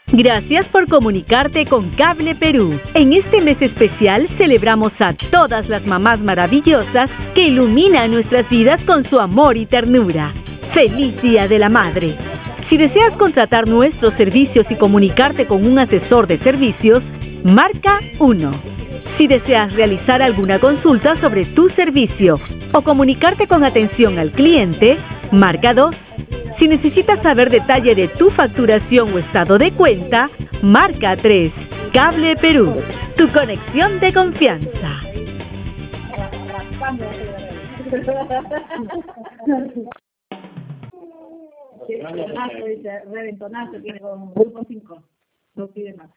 Gracias por comunicarte con Cable Perú. En este mes especial celebramos a todas las mamás maravillosas que iluminan nuestras vidas con su amor y ternura. ¡Feliz Día de la Madre! Si deseas contratar nuestros servicios y comunicarte con un asesor de servicios, marca 1. Si deseas realizar alguna consulta sobre tu servicio o comunicarte con atención al cliente, marca 2. Si necesitas saber detalle de tu facturación o estado de cuenta, marca 3. Cable Perú, tu conexión de confianza. Reventonazo tiene con grupo 5. No pide más.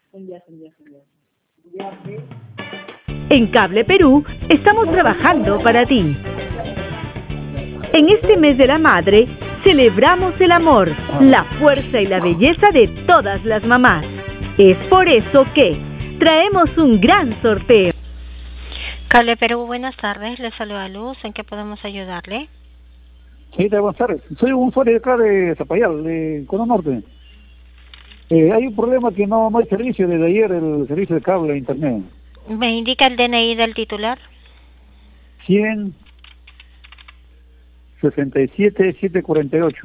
En Cable Perú estamos trabajando para ti. En este mes de la madre, celebramos el amor, la fuerza y la belleza de todas las mamás. Es por eso que traemos un gran sorteo. Cable Perú, buenas tardes. Le saluda Luz. ¿En qué podemos ayudarle? Sí, buenas tardes. Soy un usuario de acá de Zapallar, de Cono Norte. Hay un problema que no hay servicio desde ayer, el servicio de cable e internet. ¿Me indica el DNI del titular? 167-748.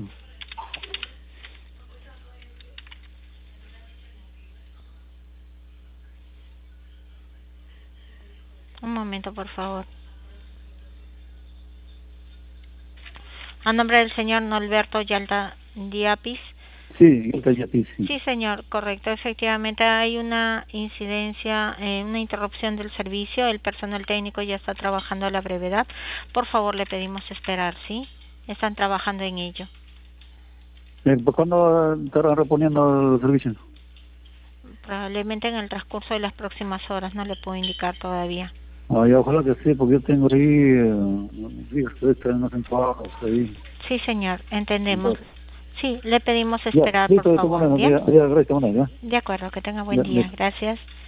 Un momento, por favor. A nombre del señor Norberto Yalta Diapis. Sí, sí. Sí, señor, correcto. Efectivamente hay una incidencia, una interrupción del servicio. El personal técnico ya está trabajando a la brevedad. Por favor, le pedimos esperar, ¿sí? Están trabajando en ello. ¿Por cuándo estarán reponiendo el servicio? Probablemente en el transcurso de las próximas horas, no le puedo indicar todavía. Ya, ojalá que sí, porque yo tengo ahí, ustedes están en trabajos ahí. Sí, señor, entendemos. Entonces, sí, le pedimos esperar, listo, por favor. gracias, De acuerdo, que tenga buen día. Gracias.